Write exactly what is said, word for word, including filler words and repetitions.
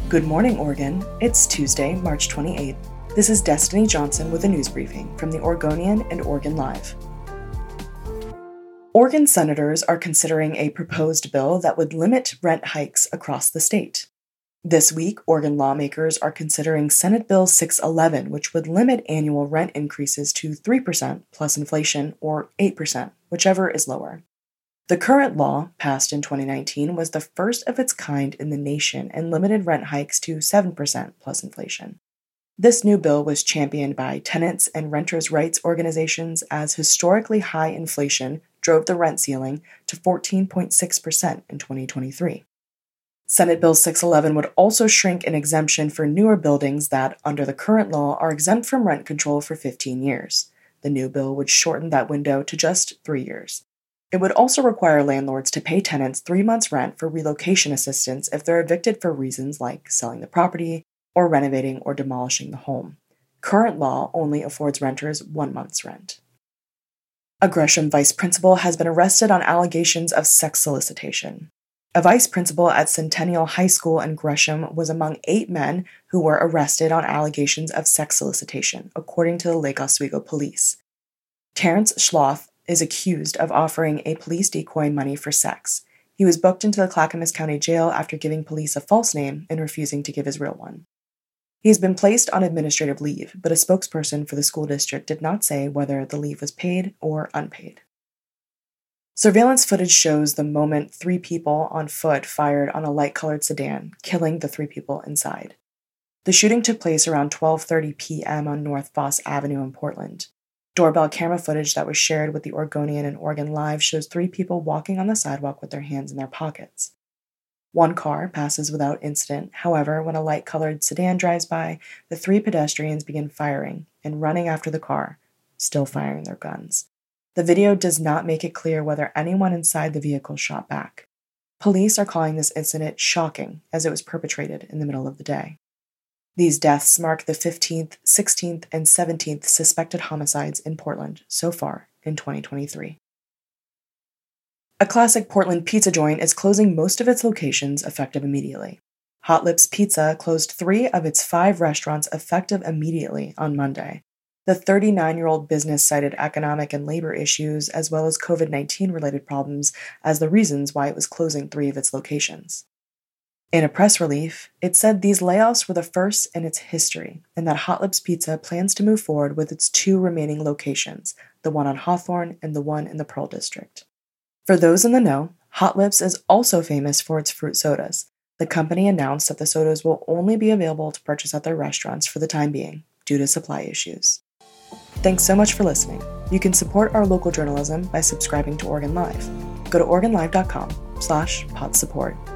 Good morning, Oregon. It's Tuesday, March twenty-eighth. This is Destiny Johnson with a news briefing from the Oregonian and Oregon Live. Oregon senators are considering a proposed bill that would limit rent hikes across the state. This week, Oregon lawmakers are considering Senate Bill six eleven, which would limit annual rent increases to three percent plus inflation or eight percent, whichever is lower. The current law, passed in twenty nineteen, was the first of its kind in the nation and limited rent hikes to seven percent plus inflation. This new bill was championed by tenants and renters' rights organizations as historically high inflation drove the rent ceiling to fourteen point six percent in twenty twenty-three. Senate Bill six eleven would also shrink an exemption for newer buildings that, under the current law, are exempt from rent control for fifteen years. The new bill would shorten that window to just three years. It would also require landlords to pay tenants three months' rent for relocation assistance if they're evicted for reasons like selling the property or renovating or demolishing the home. Current law only affords renters one month's rent. A Gresham vice principal has been arrested on allegations of sex solicitation. A vice principal at Centennial High School in Gresham was among eight men who were arrested on allegations of sex solicitation, according to the Lake Oswego police. Terrence Schloth is accused of offering a police decoy money for sex. He was booked into the Clackamas County Jail after giving police a false name and refusing to give his real one. He has been placed on administrative leave, but a spokesperson for the school district did not say whether the leave was paid or unpaid. Surveillance footage shows the moment three people on foot fired on a light-colored sedan, killing the three people inside. The shooting took place around twelve thirty p.m. on North Foss Avenue in Portland. Doorbell camera footage that was shared with the Oregonian and Oregon Live shows three people walking on the sidewalk with their hands in their pockets. One car passes without incident. However, when a light-colored sedan drives by, the three pedestrians begin firing and running after the car, still firing their guns. The video does not make it clear whether anyone inside the vehicle shot back. Police are calling this incident shocking, as it was perpetrated in the middle of the day. These deaths mark the fifteenth, sixteenth, and seventeenth suspected homicides in Portland so far in twenty twenty-three. A classic Portland pizza joint is closing most of its locations effective immediately. Hot Lips Pizza closed three of its five restaurants effective immediately on Monday. The thirty-nine-year-old business cited economic and labor issues as well as covid nineteen related problems as the reasons why it was closing three of its locations. In a press release, it said these layoffs were the first in its history and that Hot Lips Pizza plans to move forward with its two remaining locations, the one on Hawthorne and the one in the Pearl District. For those in the know, Hot Lips is also famous for its fruit sodas. The company announced that the sodas will only be available to purchase at their restaurants for the time being, due to supply issues. Thanks so much for listening. You can support our local journalism by subscribing to Oregon Live. Go to oregon live dot com slash pod support.